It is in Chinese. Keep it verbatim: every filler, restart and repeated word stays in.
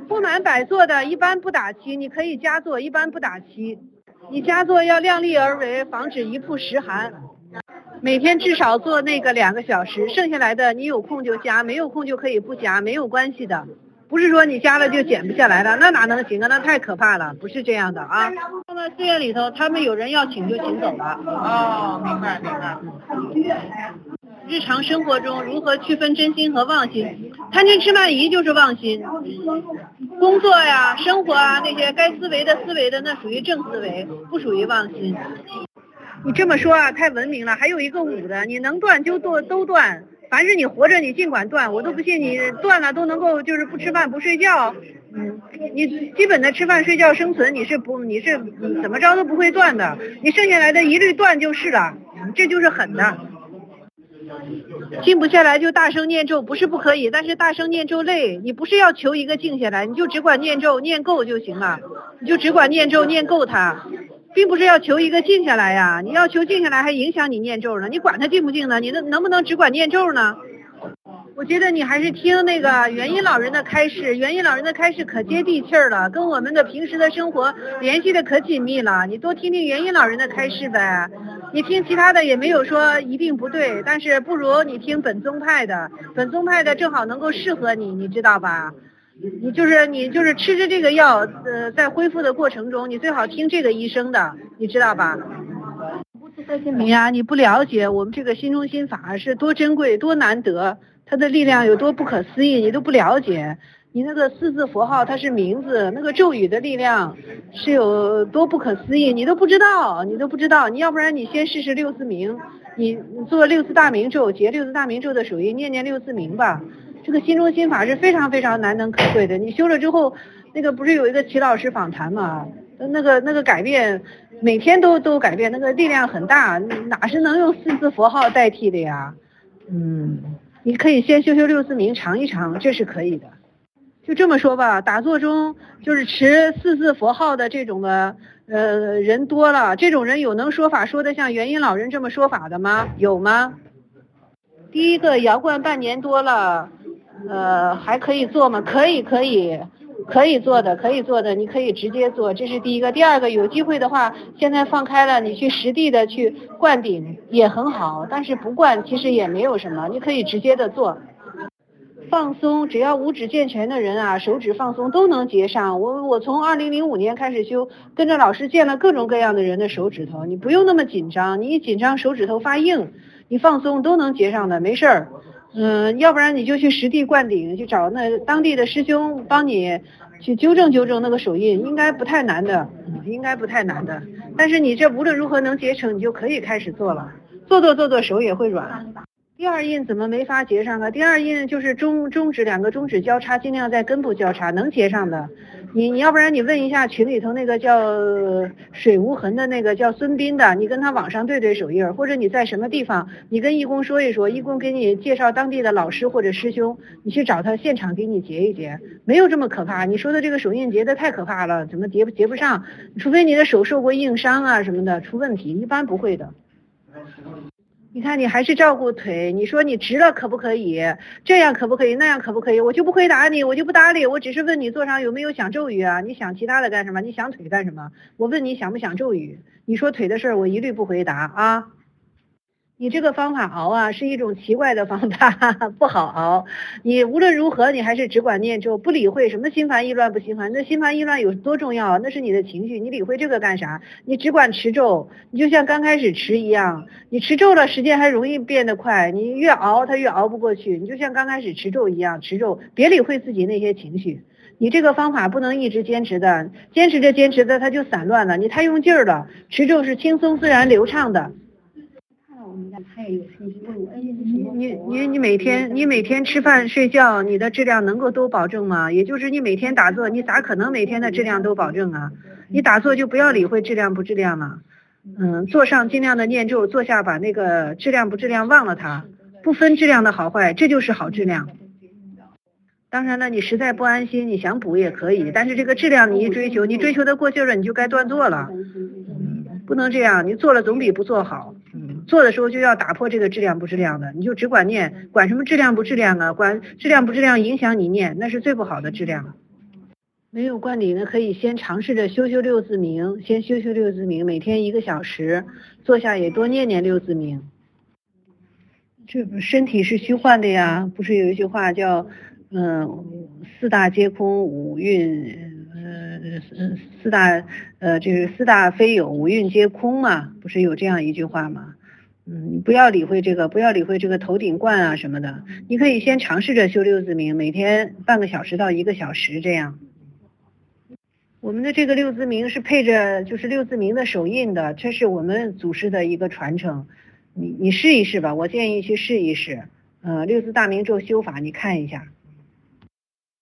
不满百坐的一般不打七，你可以加坐，一般不打七。你加坐要量力而为，防止一曝十寒。每天至少做那个两个小时，剩下来的你有空就加，没有空就可以不加，没有关系的。不是说你加了就减不下来了，那哪能行啊？那太可怕了，不是这样的啊。放到寺院里头，他们有人要请就请走了。 哦，明白明白。 日常生活中如何区分真心和妄心？贪嗔痴慢疑就是妄心。工作呀、生活啊那些该思维的思维的，那属于正思维，不属于妄心。你这么说啊，太文明了。还有一个武的，你能断就都都断。凡是你活着，你尽管断，我都不信你断了都能够就是不吃饭不睡觉。嗯，你基本的吃饭睡觉生存，你是不你是怎么着都不会断的。你剩下来的一律断就是了，这就是狠的。静不下来就大声念咒，不是不可以，但是大声念咒累。你不是要求一个静下来，你就只管念咒念够就行了，你就只管念咒念够它。并不是要求一个静下来呀，你要求静下来还影响你念咒呢，你管它静不静呢？你能能不能只管念咒呢？我觉得你还是听那个元音老人的开示，元音老人的开示可接地气儿了，跟我们的平时的生活联系的可紧密了，你多听听元音老人的开示呗。你听其他的也没有说一定不对，但是不如你听本宗派的，本宗派的正好能够适合你，你知道吧？你就是你就是吃着这个药，呃，在恢复的过程中，你最好听这个医生的，你知道吧？你呀，你不了解我们这个心中心法是多珍贵、多难得，它的力量有多不可思议，你都不了解。你那个四字佛号它是名字，那个咒语的力量是有多不可思议，你都不知道，你都不知道。你要不然你先试试六字名，你你做六字大明咒，结六字大明咒的手印，念念六字名吧。这个心中心法是非常非常难能可贵的，你修了之后，那个不是有一个齐老师访谈嘛，那个那个改变，每天都都改变，那个力量很大，哪是能用四字佛号代替的呀？嗯，你可以先修修六字名尝一尝，这是可以的。就这么说吧，打坐中就是持四字佛号的这种的呃人多了，这种人有能说法说的像元音老人这么说法的吗？有吗？第一个摇灌半年多了。呃，还可以做吗？可以，可以，可以做的，可以做的，你可以直接做，这是第一个。第二个，有机会的话，现在放开了，你去实地的去灌顶也很好，但是不灌其实也没有什么，你可以直接的做。放松，只要五指健全的人啊，手指放松都能结上。我我从二零零五年开始修，跟着老师见了各种各样的人的手指头，你不用那么紧张，你一紧张手指头发硬，你放松都能结上的，没事儿。嗯，要不然你就去实地灌顶，去找那当地的师兄帮你去纠正纠正那个手印，应该不太难的，应该不太难的。但是你这无论如何能结成，你就可以开始做了，做做做做手也会软。第二印怎么没法结上啊？第二印就是中中指两个中指交叉，尽量在根部交叉，能结上的。你你要不然你问一下群里头那个叫水无痕的那个叫孙斌的，你跟他网上对对手印，或者你在什么地方，你跟义工说一说，义工给你介绍当地的老师或者师兄，你去找他现场给你结一结，没有这么可怕。你说的这个手印结的太可怕了，怎么结结不上？除非你的手受过硬伤啊什么的出问题，一般不会的。你看你还是照顾腿，你说你直了可不可以？这样可不可以？那样可不可以？我就不回答你，我就不搭理，我只是问你座上有没有想咒语啊？你想其他的干什么？你想腿干什么？我问你想不想咒语？你说腿的事儿我一律不回答啊。你这个方法熬啊是一种奇怪的方法，不好熬。你无论如何你还是只管念咒，不理会什么心烦意乱不心烦。那心烦意乱有多重要？那是你的情绪，你理会这个干啥？你只管持咒，你就像刚开始持一样，你持咒了时间还容易变得快，你越熬它越熬不过去。你就像刚开始持咒一样，持咒别理会自己那些情绪。你这个方法不能一直坚持的，坚持着坚持着它就散乱了，你太用劲儿了。持咒是轻松自然流畅的。你你你每天你每天吃饭睡觉，你的质量能够都保证吗？也就是你每天打坐，你咋可能每天的质量都保证啊？你打坐就不要理会质量不质量了，嗯，坐上尽量的念咒，坐下把那个质量不质量忘了它，不分质量的好坏，这就是好质量。当然了，你实在不安心，你想补也可以，但是这个质量你一追求，你追求的过劲了，你就该断做了，嗯，不能这样，你做了总比不做好。做的时候就要打破这个质量不质量的，你就只管念，管什么质量不质量啊？管质量不质量影响你念，那是最不好的质量。 没有惯例呢，可以先尝试着修修六字明，先修修六字明，每天一个小时，坐下也多念念六字明。这不身体是虚幻的呀，不是有一句话叫，嗯、四大皆空，五蕴，呃，四四大，呃，这是四大非有，五蕴皆空嘛，不是有这样一句话吗？嗯，你不要理会这个，不要理会这个头顶冠啊什么的，你可以先尝试着修六字明，每天半个小时到一个小时这样。我们的这个六字明是配着就是六字明的手印的，这是我们祖师的一个传承。你你试一试吧，我建议去试一试。呃，六字大明咒修法你看一下。